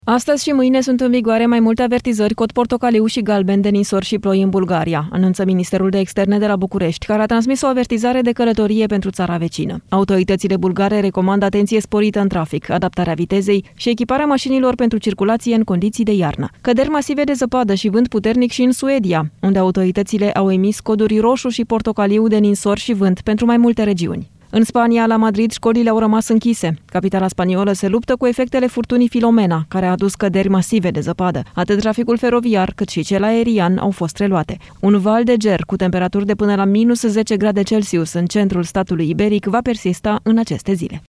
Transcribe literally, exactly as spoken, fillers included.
Astăzi și mâine sunt în vigoare mai multe avertizări cod portocaliu și galben de ninsori și ploi în Bulgaria, anunță Ministerul de Externe de la București, care a transmis o avertizare de călătorie pentru țara vecină. Autoritățile bulgare recomandă atenție sporită în trafic, adaptarea vitezei și echiparea mașinilor pentru circulație în condiții de iarnă. Căderi masive de zăpadă și vânt puternic și în Suedia, unde autoritățile au emis coduri roșu și portocaliu de ninsori și vânt pentru mai multe regiuni. În Spania, la Madrid, școlile au rămas închise. Capitala spaniolă se luptă cu efectele furtunii Filomena, care a adus căderi masive de zăpadă. Atât traficul feroviar, cât și cel aerian au fost reluate. Un val de ger cu temperaturi de până la minus zece grade Celsius în centrul statului iberic va persista în aceste zile.